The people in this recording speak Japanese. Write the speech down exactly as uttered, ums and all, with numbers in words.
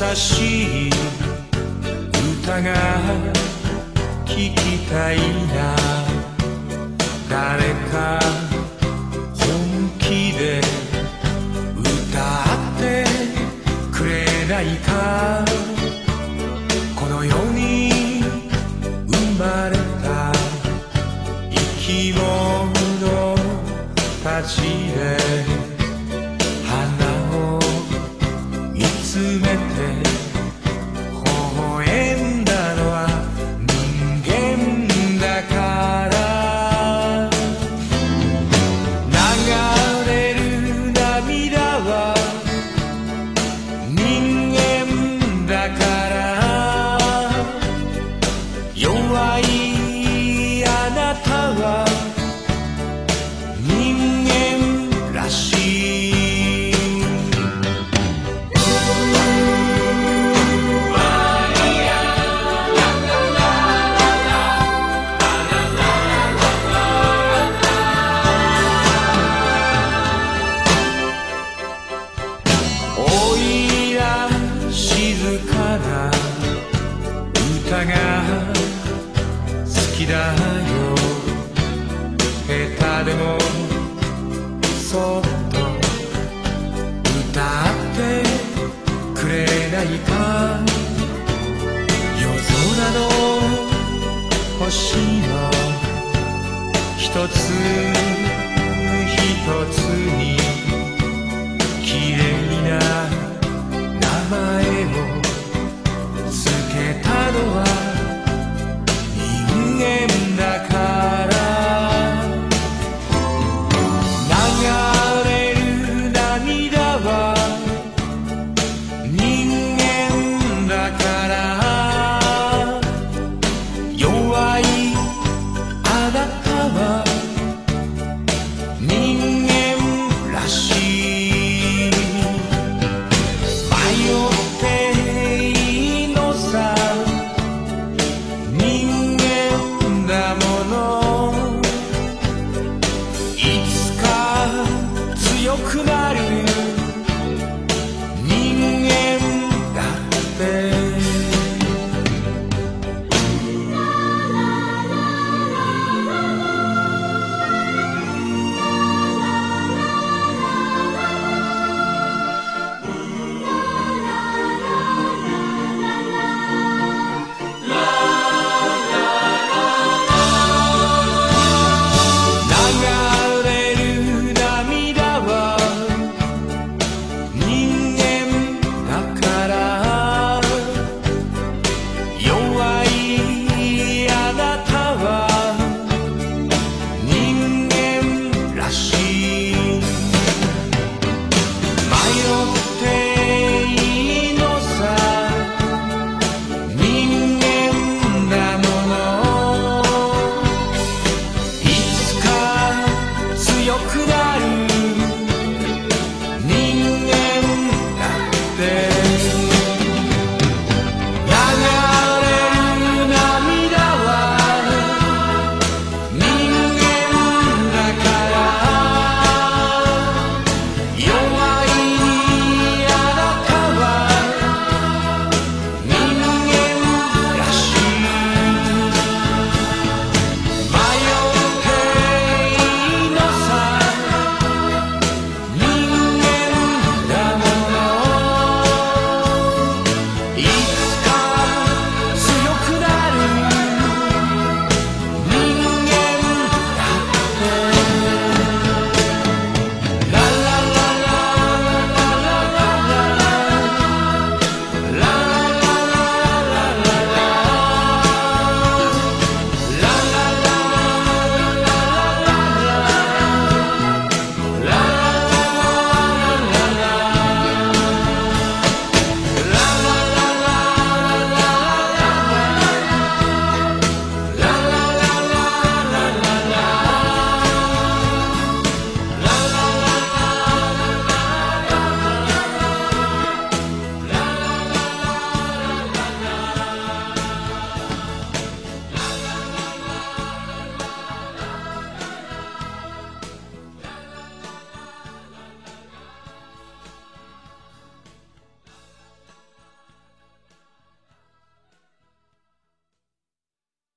しい歌が聞きたいな。誰か本気で歌ってくれないか。この世に生まれた生き物たちで花を見つめて微笑んだのは人間だから。流れる涙は人間だから。弱いあなたは人間らしい。おいら静かな歌が好きだよ。下手でもそっと歌ってくれないか。夜空の星の一つ一つに